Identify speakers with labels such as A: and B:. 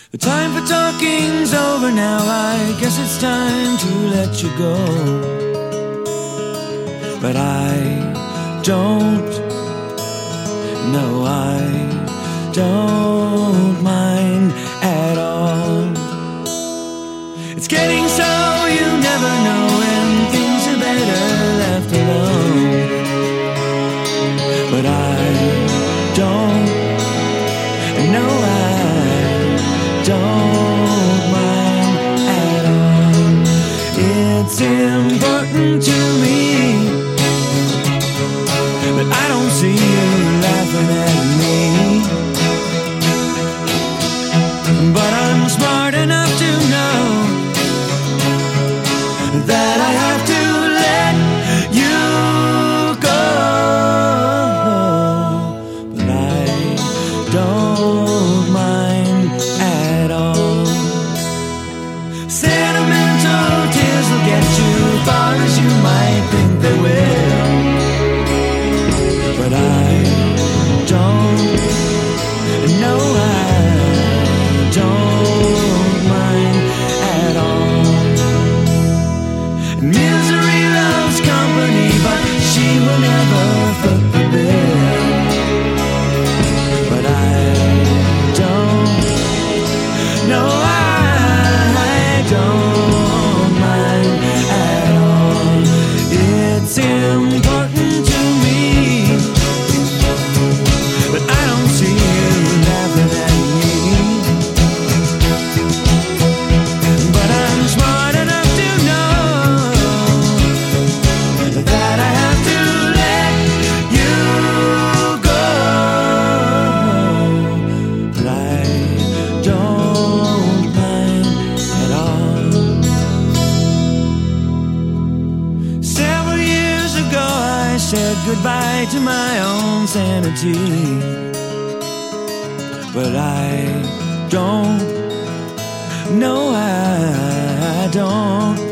A: The time for talking's over now. I guess it's time to let you go. But I don't, no, I don't mind at all. It's getting so you never know when things are better left alone. But I don't, no, I don't mind at all. It's important to me, but I don't see you laughing at me. But I'm smart enough to know that I have to let you go. But I don't mind at all. Sentimental tears will get you far as you might think they will. But I don't, no, I don't mind at all. Misery loves company, but she will never foot the bill. But I don't, no, I don't mind at all. It's important to me, but I don't see you laughing at me. But I'm smart enough to know that I have to let you go. But I don't mind at all. Several years ago I said goodbye to my own sanity. But I don't, no, I don't